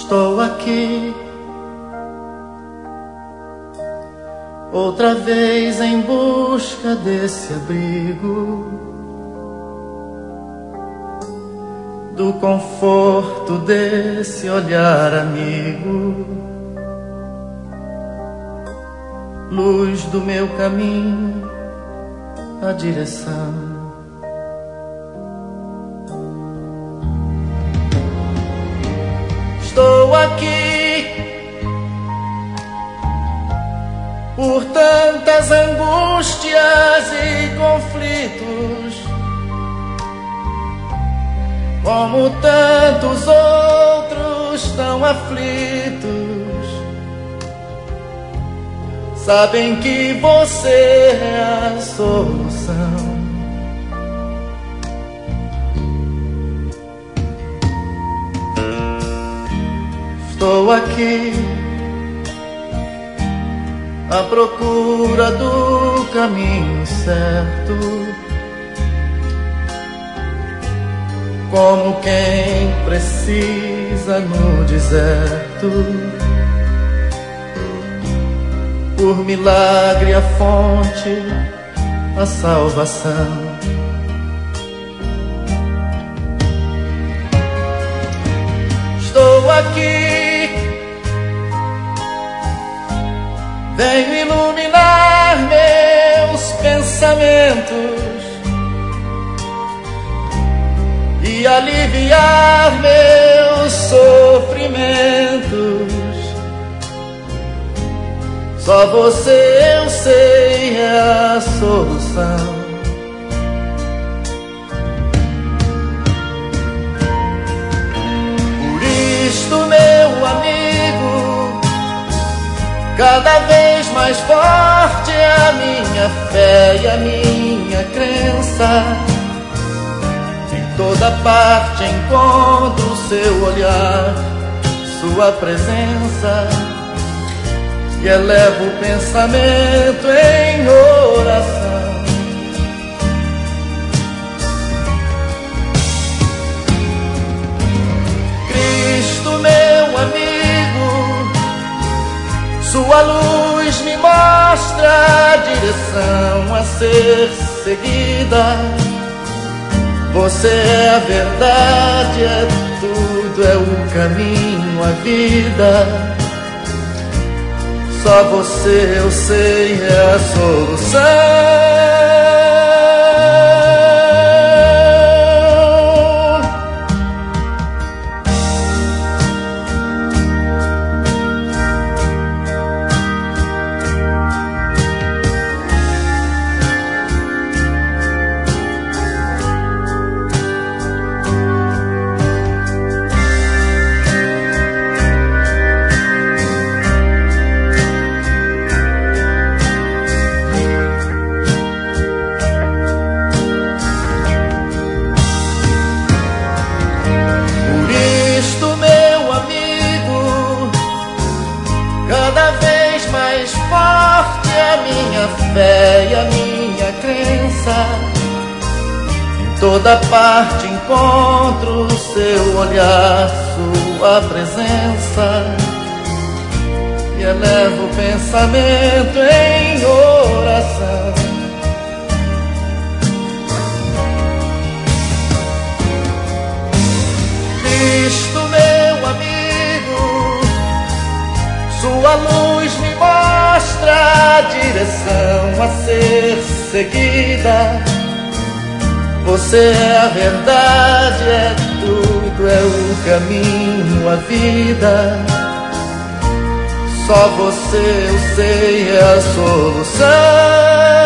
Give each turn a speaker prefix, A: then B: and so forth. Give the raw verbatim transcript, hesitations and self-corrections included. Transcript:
A: Estou aqui outra vez em busca desse abrigo, do conforto desse olhar amigo, luz do meu caminho, a direção. Estou aqui por tantas angústias e conflitos, como tantos outros tão aflitos. Sabem que você é a solução. Estou aqui à procura do caminho certo, como quem precisa no deserto, por milagre a fonte, a salvação. Estou aqui, venho iluminar meus pensamentos e aliviar meus sofrimentos. Só você, eu sei, é a solução. Por isto, meu amigo, cada vez mais forte é a minha fé e a minha crença. Em toda parte encontro o seu olhar, sua presença, e elevo o pensamento em oração. Cristo, meu amigo, sua luz me mostra a direção a ser seguida. Você é a verdade, é tudo, é o caminho, a vida. Só você, eu sei, é a solução. Fé e a minha crença, em toda parte encontro o seu olhar, sua presença, e elevo o pensamento em oração. Cristo, meu amigo, sua luz me mostra a direção a ser seguida. Você é a verdade, é tudo, é o caminho, a vida. Só você, eu sei, é a solução.